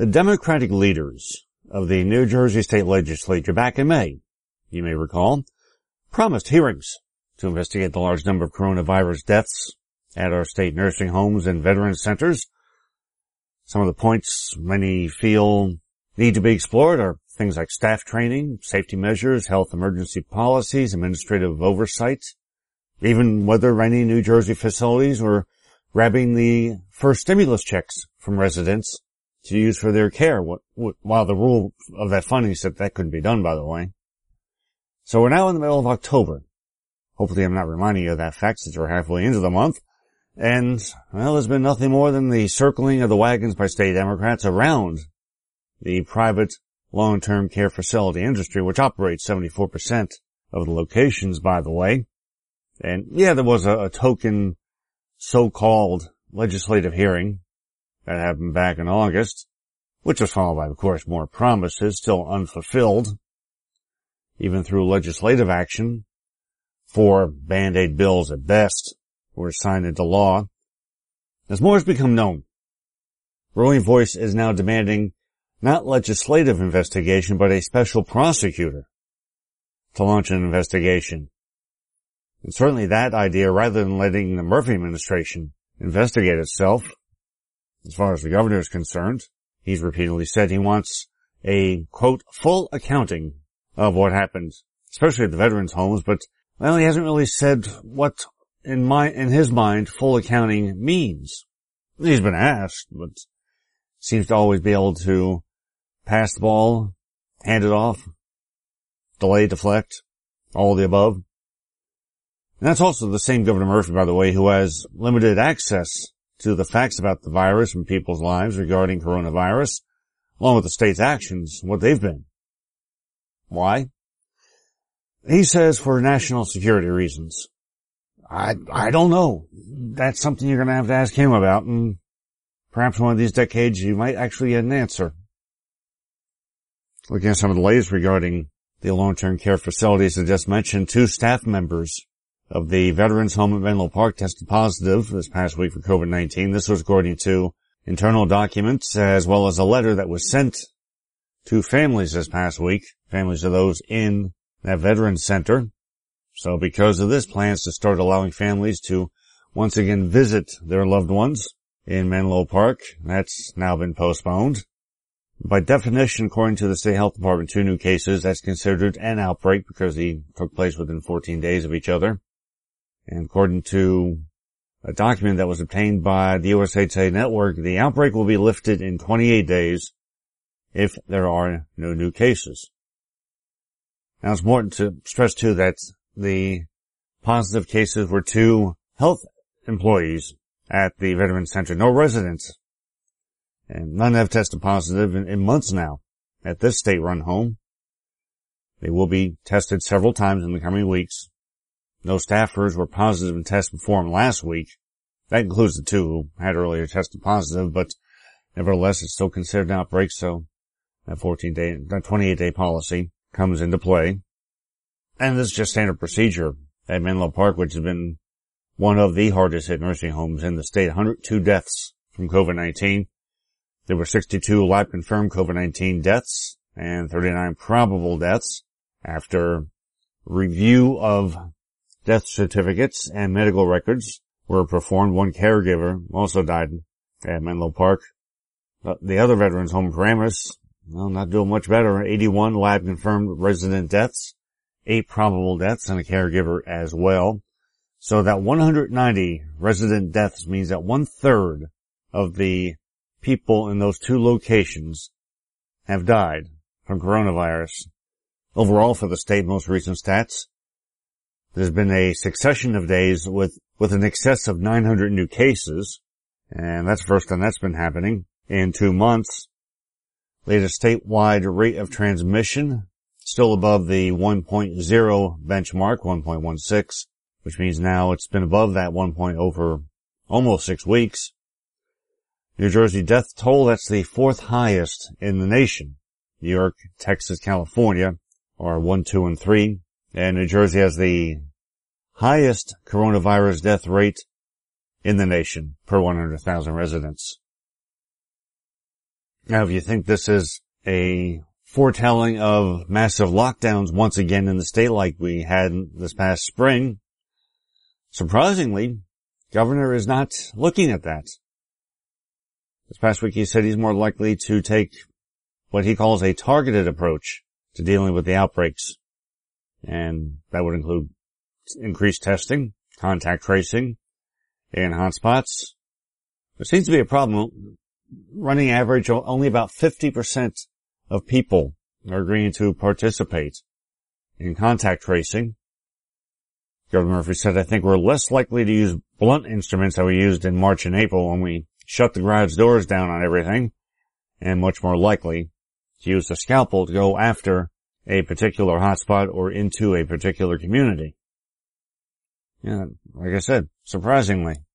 The Democratic leaders of the New Jersey State Legislature back in May, you may recall, promised hearings to investigate the large number of coronavirus deaths at our state nursing homes and veterans centers. Some of the points many feel need to be explored are things like staff training, safety measures, health emergency policies, administrative oversight, even whether any New Jersey facilities were grabbing the first stimulus checks from residents to use for their care, while the rule of that funding said that couldn't be done, by the way. So we're now in the middle of October. Hopefully I'm not reminding you of that fact since we're halfway into the month. And, well, there's been nothing more than the circling of the wagons by state Democrats around the private long-term care facility industry, which operates 74% of the locations, by the way. And yeah, there was a token so-called legislative hearing that happened back in August, which was followed by, of course, more promises still unfulfilled, even through legislative action. 4 Band-Aid bills at best were signed into law. As more has become known, Ruling Voice is now demanding not legislative investigation, but a special prosecutor to launch an investigation. And certainly that idea, rather than letting the Murphy administration investigate itself, as far as the governor is concerned, he's repeatedly said he wants a, quote, full accounting of what happened, especially at the veterans' homes, but, well, he hasn't really said what, in his mind, full accounting means. He's been asked, but seems to always be able to pass the ball, hand it off, delay, deflect, all of the above. And that's also the same Governor Murphy, by the way, who has limited access to the facts about the virus and people's lives regarding coronavirus, along with the state's actions, what they've been. Why? He says for national security reasons. I don't know. That's something you're going to have to ask him about, and perhaps one of these decades you might actually get an answer. Looking at some of the latest regarding the long-term care facilities, I just mentioned 2 staff members of the Veterans Home at Menlo Park tested positive this past week for COVID-19. This was according to internal documents as well as a letter that was sent to families this past week, families of those in that Veterans Center. So because of this, plans to start allowing families to once again visit their loved ones in Menlo Park. That's now been postponed. By definition, according to the State Health Department, 2 new cases, that's considered an outbreak because they took place within 14 days of each other. And according to a document that was obtained by the USA Today Network, the outbreak will be lifted in 28 days if there are no new cases. Now, it's important to stress, too, that the positive cases were 2 health employees at the Veterans Center, no residents. And none have tested positive in months now at this state-run home. They will be tested several times in the coming weeks. No staffers were positive in tests performed last week. That includes the 2 who had earlier tested positive, but nevertheless, it's still considered an outbreak, so that 28-day policy comes into play. And this is just standard procedure at Menlo Park, which has been one of the hardest hit nursing homes in the state. 102 deaths from COVID-19. There were 62 lab-confirmed COVID-19 deaths and 39 probable deaths. After review of death certificates and medical records were performed, 1 caregiver also died at Menlo Park. The other veterans home, Paramus, well, not doing much better. 81 lab-confirmed resident deaths, 8 probable deaths, and a caregiver as well. So that 190 resident deaths means that 1/3 of the people in those 2 locations have died from coronavirus. Overall for the state, most recent stats, there's been a succession of days with an excess of 900 new cases, and that's the first time that's been happening in 2 months. Latest statewide rate of transmission, still above the 1.0 benchmark, 1.16, which means now it's been above that 1 over almost 6 weeks. New Jersey death toll, that's the 4th highest in the nation. New York, Texas, California are 1, 2, and 3. And New Jersey has the highest coronavirus death rate in the nation per 100,000 residents. Now, if you think this is a foretelling of massive lockdowns once again in the state like we had this past spring, surprisingly, Governor is not looking at that. This past week he said he's more likely to take what he calls a targeted approach to dealing with the outbreaks. And that would include increased testing, contact tracing, and hotspots. There seems to be a problem. Running average, only about 50% of people are agreeing to participate in contact tracing. Governor Murphy said, I think we're less likely to use blunt instruments that we used in March and April when we shut the garage doors down on everything, and much more likely to use the scalpel to go after a particular hotspot or into a particular community. Yeah, like I said, surprisingly.